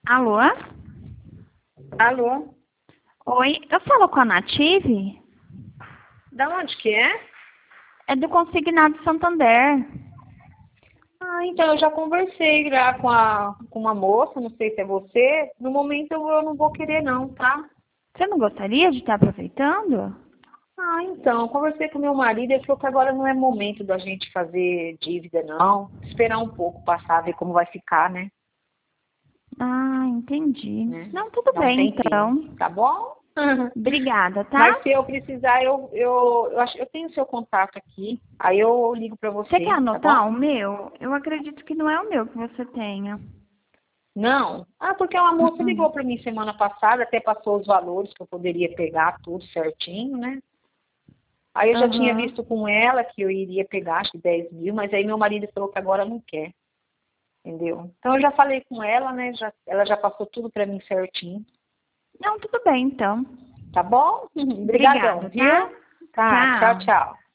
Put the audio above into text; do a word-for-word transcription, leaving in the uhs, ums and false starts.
Alô? Alô? Oi, eu falo com a Native? Da onde que é? É do Consignado Santander. Ah, então eu já conversei já com, a, com uma moça, não sei se é você. No momento eu, eu não vou querer não, tá? Você não gostaria de estar aproveitando? Ah, então, eu conversei com meu marido e ele falou que agora não é momento da gente fazer dívida, não. Esperar um pouco passar, ver como vai ficar, né? Ah, entendi. né? Não, tudo Dá um bem tempinho, então. tá bom? Obrigada, tá? Mas se eu precisar, eu, eu, eu, acho, eu tenho o seu contato aqui, aí eu ligo pra Você quer você, tá anotar bom? o meu? Eu acredito que não é o meu que você tenha. Não? Ah, porque uma moça Uh-uh. ligou para mim semana passada, até passou os valores que eu poderia pegar tudo certinho, né? Aí eu já tinha Aham. visto com ela que eu iria pegar, acho que dez mil, mas aí meu marido falou que agora não quer, entendeu? Então eu já falei com ela, né? Já, ela já passou tudo para mim certinho, Não, tudo bem então. tá bom? Obrigadão, Obrigada, tá? viu? Tá, tchau, Tchau. tchau.